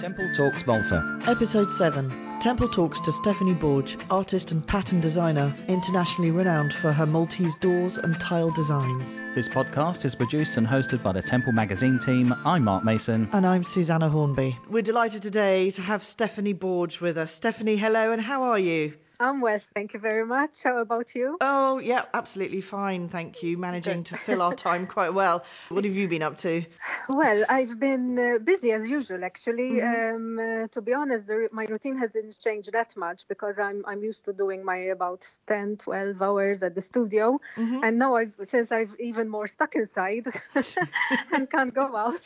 Temple Talks Malta. Episode 7. Temple talks to Stephanie Borge, artist and pattern designer, internationally renowned for her Maltese doors and tile designs. This podcast is produced and hosted by the Temple Magazine team. I'm Mark Mason. And I'm Susanna Hornby. We're delighted today to have Stephanie Borge with us. Stephanie, hello, and how are you? I'm well, thank you very much. How about you? Oh, yeah, absolutely fine, thank you. Managing to fill our time quite well. What have you been up to? Well, I've been busy as usual, actually. To be honest, my routine hasn't changed that much because I'm used to doing my about 10, 12 hours at the studio. And now since I've even more stuck inside and can't go out.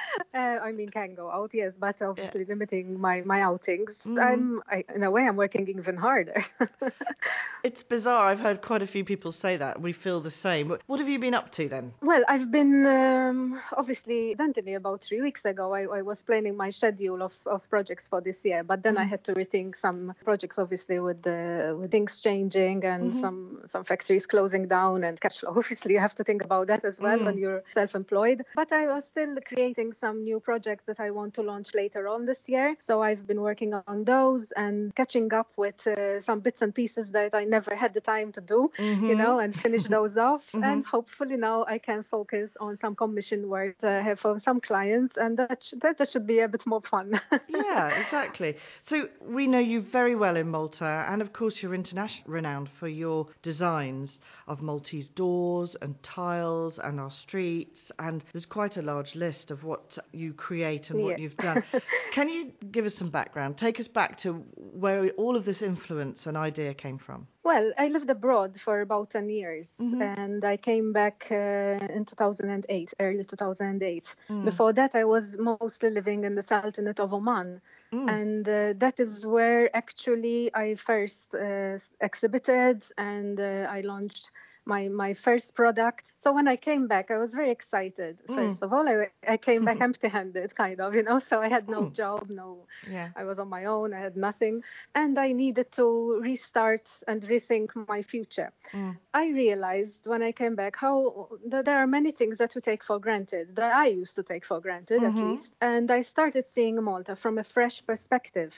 Can go out, yes, but obviously limiting my outings. In a way, I'm working even harder. It's bizarre. I've heard quite a few people say that. We feel the same. What have you been up to then? Well, I've been obviously about 3 weeks ago. I was planning my schedule of projects for this year, but then I had to rethink some projects, obviously with things changing and some factories closing down and cash flow. Obviously, you have to think about that as well when you're self-employed. But I was still creating some new projects that I want to launch later on this year. So I've been working on those and catching up with some bits and pieces that I never had the time to do, and finish those off. And hopefully now I can focus on some commission work I have for some clients, and that should be a bit more fun. Yeah, exactly. So we know you very well in Malta, and of course you're internationally renowned for your designs of Maltese doors and tiles and our streets, and there's quite a large list of what you create and what you've done. Can you give us some background? Take us back to where all of this influence and idea came from. Well, I lived abroad for about 10 years, and I came back in 2008, early 2008. Before that, I was mostly living in the Sultanate of Oman, and that is where actually I first exhibited and I launched my first product. So when I came back, I was very excited. First of all, I came back empty-handed, kind of, so I had no job, I was on my own, I had nothing. And I needed to restart and rethink my future. I realized when I came back how there are many things that we take for granted, that I used to take for granted at least. And I started seeing Malta from a fresh perspective.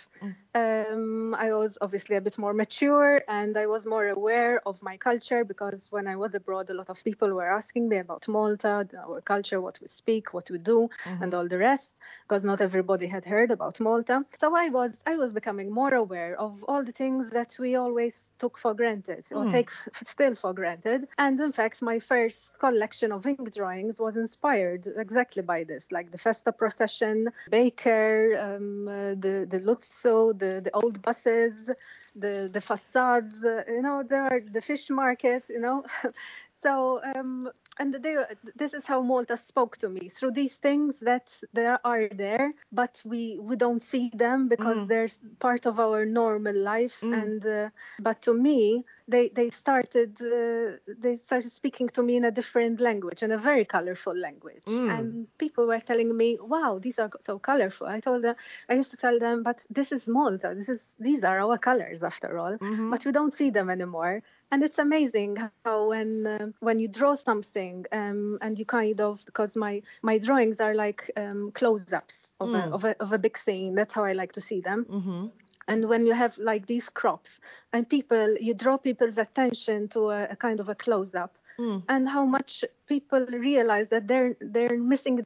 I was obviously a bit more mature and I was more aware of my culture because when I was abroad, a lot of people were asking me about Malta, our culture, what we speak, what we do, and all the rest, because not everybody had heard about Malta. So I was becoming more aware of all the things that we always took for granted or take still for granted. And in fact, my first collection of ink drawings was inspired exactly by this, like the Festa procession, Baker, the Luzzo, the old buses, the facades, there are the fish market, So, this is how Malta spoke to me, through these things that are there, but we don't see them because they're part of our normal life. But to me, they started speaking to me in a different language, in a very colorful language. And people were telling me, wow, these are so colorful. I used to tell them, but this is Malta. These are our colors after all, but we don't see them anymore. And it's amazing how when you draw something and you kind of, because my drawings are like close-ups of a big scene. That's how I like to see them. And when you have like these crops and you draw people's attention to a kind of a close-up, and how much people realize that they're missing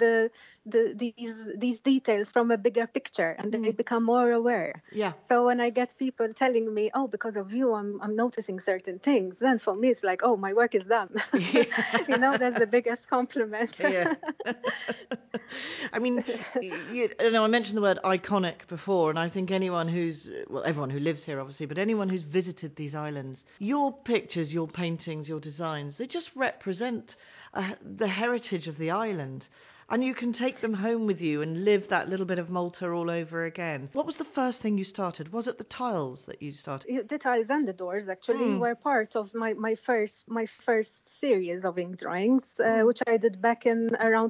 these details from a bigger picture, and they become more aware. Yeah. So when I get people telling me, "Oh, because of you, I'm noticing certain things," then for me it's like, "Oh, my work is done." That's the biggest compliment. Yeah. I mean, I mentioned the word iconic before, and I think everyone who lives here obviously, but anyone who's visited these islands, your pictures, your paintings, your designs, they just represent the heritage of the island. And you can take them home with you and live that little bit of Malta all over again. What was the first thing you started? Was it the tiles that you started? The tiles and the doors actually were part of my first series of ink drawings, which I did back in around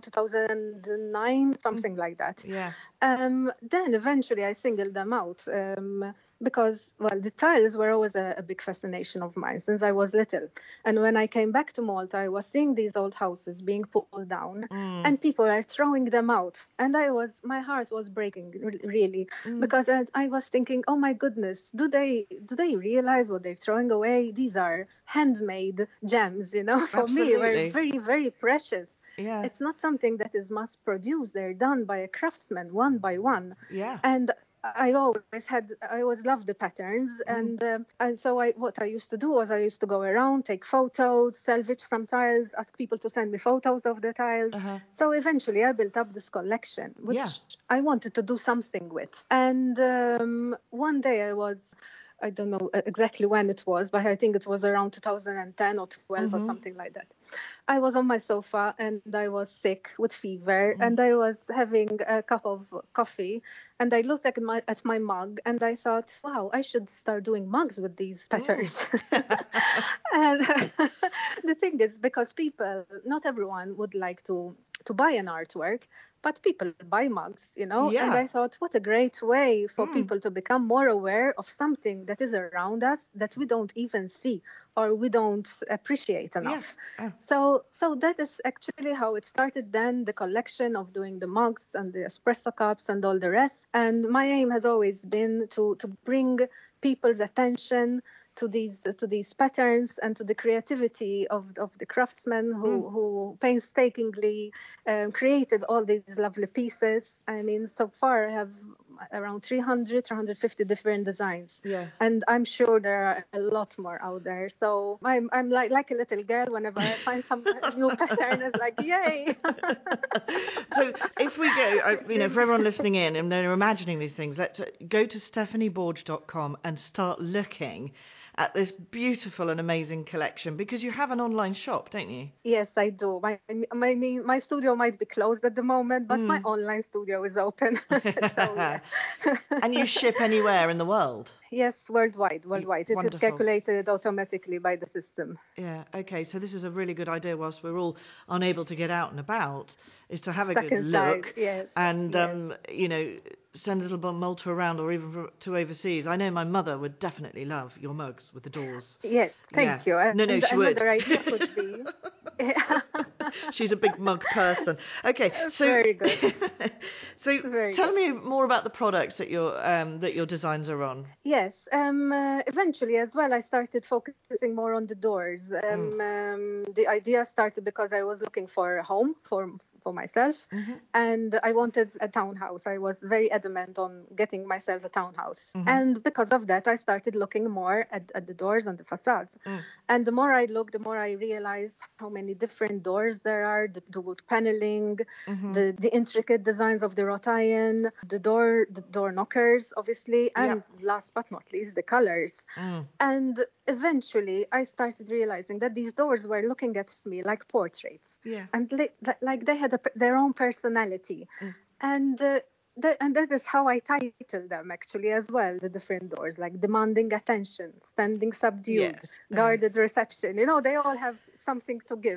2009, something like that. Yeah. Then eventually I singled them out. because, well, the tiles were always a big fascination of mine since I was little. And when I came back to Malta, I was seeing these old houses being pulled down and people are throwing them out. And my heart was breaking, really, because I was thinking, oh my goodness, do they realize what they're throwing away? These are handmade gems, for me, were very, very precious. Yeah. It's not something that is mass produced. They're done by a craftsman, one by one. Yeah. And I always loved the patterns, and so what I used to do was I used to go around, take photos, salvage some tiles, ask people to send me photos of the tiles. So eventually I built up this collection, which I wanted to do something with. And one day I don't know exactly when it was, but I think it was around 2010 or 12 or something like that. I was on my sofa and I was sick with fever and I was having a cup of coffee and I looked at my mug and I thought, wow, I should start doing mugs with these patterns. And the thing is, because not everyone would like to buy an artwork, but people buy mugs, And I thought, what a great way for people to become more aware of something that is around us that we don't even see or we don't appreciate enough. So that is actually how it started then, the collection of doing the mugs and the espresso cups and all the rest. And my aim has always been to bring people's attention to these patterns and to the creativity of the craftsmen who painstakingly created all these lovely pieces. I mean, so far I have around 350 different designs. Yeah. And I'm sure there are a lot more out there. So I'm like a little girl whenever I find some new pattern. It's like, yay! So if we go, for everyone listening in and they're imagining these things, let's go to stephanieborge.com and start looking at this beautiful and amazing collection, because you have an online shop, don't you? Yes, I do. My studio might be closed at the moment, but my online studio is open. So, yeah. And you ship anywhere in the world? Yes, worldwide. It Wonderful. is calculated automatically by the system. Yeah, okay. So this is a really good idea whilst we're all unable to get out and about, is to have a Stuck good inside. look. Yes. And, send a little Malta around or even to overseas. I know my mother would definitely love your mugs with the doors. Yes, thank you. No, she would. Another idea could be... She's a big mug person. Okay, so very good. Tell me more about the products that your designs are on. Yes, eventually as well, I started focusing more on the doors. The idea started because I was looking for a home for myself, and I wanted a townhouse. I was very adamant on getting myself a townhouse, and because of that, I started looking more at the doors and the facades. And the more I looked, the more I realized how many different doors there are, the wood paneling, the intricate designs of the wrought iron, the door knockers, obviously, and last but not least, the colors. And eventually, I started realizing that these doors were looking at me like portraits. Yeah. And like they had their own personality. And that is how I title them, actually, as well, the different doors, like demanding attention, standing subdued, guarded reception. They all have something to give.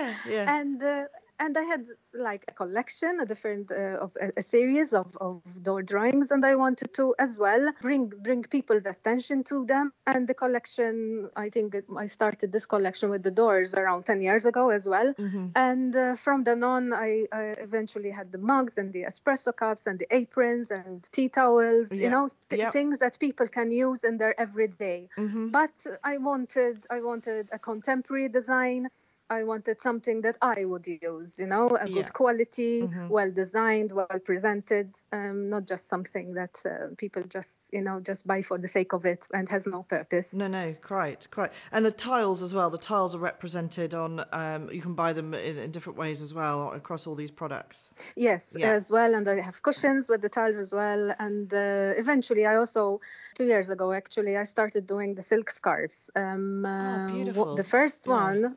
Yeah. And I had like a collection, a different a series of door drawings, and I wanted to as well bring people's attention to them. And the collection, I think I started this collection with the doors around 10 years ago as well. And from then on, I eventually had the mugs and the espresso cups and the aprons and tea towels, things that people can use in their everyday. But I wanted a contemporary design. I wanted something that I would use, good quality, well designed, well presented, not just something that people just buy for the sake of it and has no purpose. No, quite. And the tiles as well. The tiles are represented on, you can buy them in different ways as well across all these products. Yes, as well. And I have cushions with the tiles as well. And eventually I also, 2 years ago actually, I started doing the silk scarves. Beautiful. The first one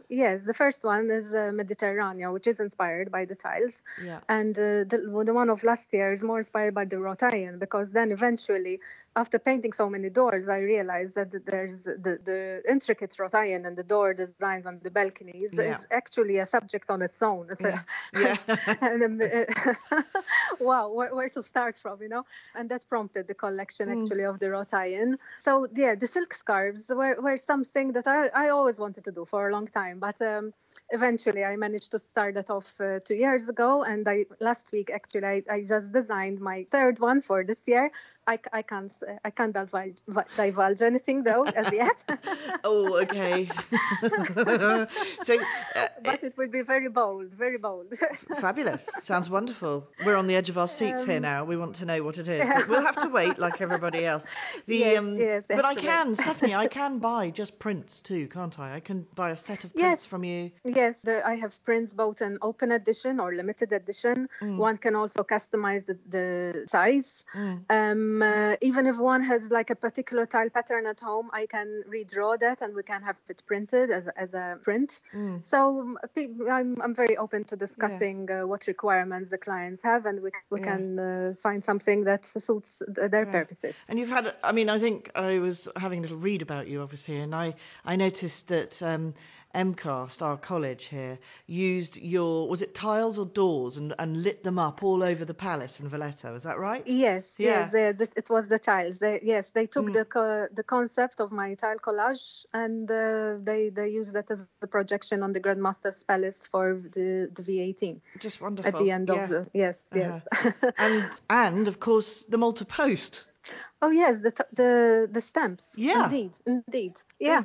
is Mediterranean, which is inspired by the tiles. Yeah. And the one of last year is more inspired by the wrought iron, because then eventually after painting so many doors, I realized that there's the intricate wrought iron and the door designs on the balconies is actually a subject on its own. It's and, wow, where to start from, And that prompted the collection actually of the wrought iron. So the silk scarves were something that I always wanted to do for a long time, but eventually I managed to start that off 2 years ago, and last week actually I just designed my third one for this year. I can't divulge anything though as yet. Oh, okay. So, but it will be very bold, very bold. Fabulous. Sounds wonderful. We're on the edge of our seats here now. We want to know what it is. But we'll have to wait like everybody else. Yes, but I can, Stephanie, I can buy just prints too, can't I? I can buy a set of prints from you. Yes, I have prints both in open edition or limited edition. One can also customize the size. Even if one has like a particular tile pattern at home, I can redraw that and we can have it printed as a print. So I'm very open to discussing what requirements the clients have, and we can find something that suits their purposes. And you've had, I think I was having a little read about you, obviously, and I noticed that MCAST, our college here, used was it tiles or doors and lit them up all over the palace in Valletta. Is that right? Yes, it was the tiles. They took the concept of my tile collage and they used that as the projection on the Grand Master's Palace for the V18. Just wonderful. At the end of yes. and of course the Malta Post. Oh yes, the stamps. Yeah, indeed. Yeah.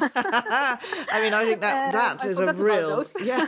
I think that is a real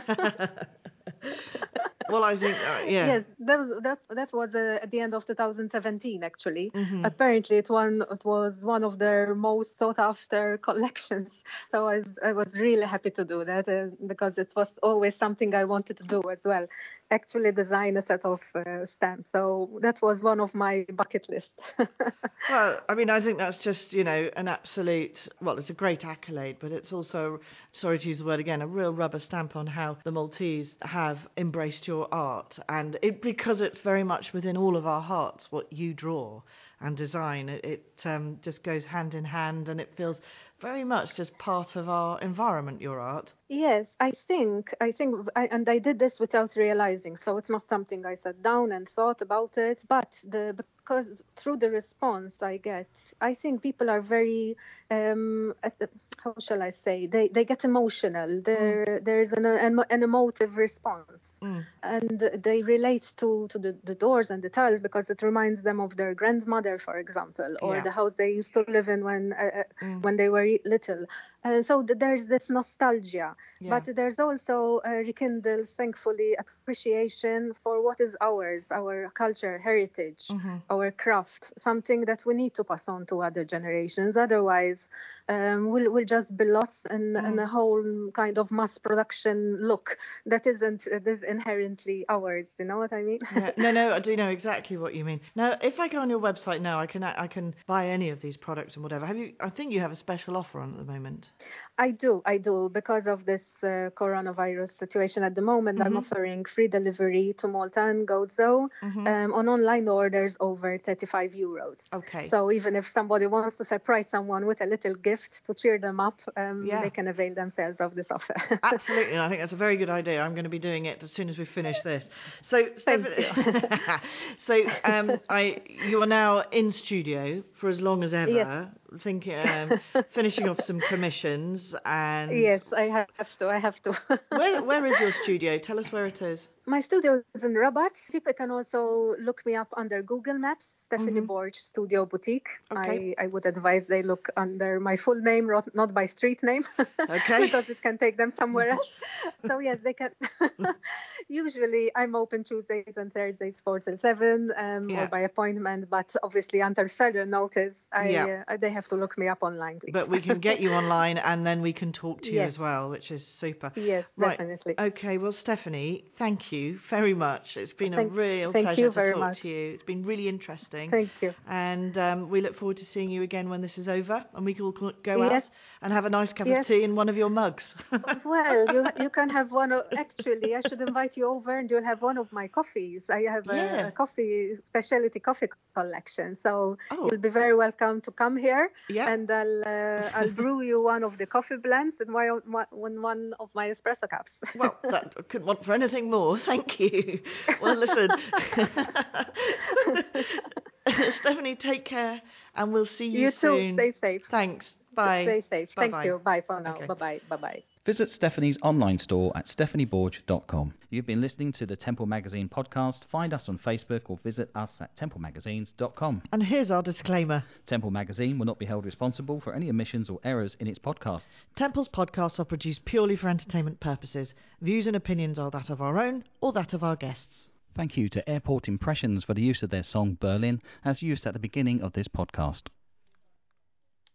Well, I think Yes, that was at the end of 2017 actually. Apparently, it was one of their most sought after collections. So I was really happy to do that because it was always something I wanted to do as well. Actually, design a set of stamps. So that was one of my bucket lists. Well, I think that's just an absolute. Well, it's a great accolade, but it's also, sorry to use the word again, a real rubber stamp on how the Maltese have embraced your art, and because it's very much within all of our hearts what you draw and design. It just goes hand in hand, and it feels very much just part of our environment, your art. Yes, I think, and I did this without realizing, so it's not something I sat down and thought about it, but because through the response I get, I think people are very, how shall I say, they get emotional. There's an emotive response. And they relate to the doors and the tiles because it reminds them of their grandmother, for example, or the house they used to live in when they were little. So there's this nostalgia, but there's also rekindled, thankfully, appreciation for what is ours, our culture, heritage, our craft, something that we need to pass on to other generations. Otherwise, we'll just be lost in a whole kind of mass production look that is inherently ours. You know what I mean? No, I do know exactly what you mean. Now, if I go on your website now, I can buy any of these products and whatever. I think you have a special offer on at the moment. I do, because of this coronavirus situation at the moment. I'm offering free delivery to Malta and Gozo on online orders over €35. Okay. So even if somebody wants to surprise someone with a little gift to cheer them up, they can avail themselves of this offer. Absolutely, and I think that's a very good idea. I'm going to be doing it as soon as we finish this. So, you are now in studio for as long as ever, thinking, finishing off some commissions, and yes, I have to. Where is your studio? Tell us where it is. My studio is in Rabat. People can also look me up under Google Maps. Stephanie Borch Studio Boutique. Okay. I would advise they look under my full name, not by street name, because it can take them somewhere else. So yes, they can. Usually, I'm open Tuesdays and Thursdays 4 till 7, or by appointment. But obviously, under further notice, they have to look me up online. Please. But we can get you online, and then we can talk to you as well, which is super. Yes, right. Definitely. Okay, well, Stephanie, thank you very much. It's been a real pleasure to talk to you. It's been really interesting. Thank you. And we look forward to seeing you again when this is over, and we can all go out and have a nice cup of tea in one of your mugs. Well, you can have one. Actually, I should invite you you over and you'll have one of my coffees. I have Yeah. a specialty coffee collection. So Oh. you'll be very welcome to come here. Yeah. And I'll brew you one of the coffee blends and one of my espresso cups. Well, that I couldn't want for anything more. Thank you. Well, listen. Stephanie, take care, and we'll see you soon. You too. Stay safe. Thanks. Bye. Stay safe. Bye-bye. Thank you. Bye for now. Okay. Bye-bye. Bye-bye. Visit Stephanie's online store at stephanieborge.com. You've been listening to the Temple Magazine podcast. Find us on Facebook or visit us at templemagazines.com. And here's our disclaimer. Temple Magazine will not be held responsible for any omissions or errors in its podcasts. Temple's podcasts are produced purely for entertainment purposes. Views and opinions are that of our own or that of our guests. Thank you to Airport Impressions for the use of their song Berlin, as used at the beginning of this podcast.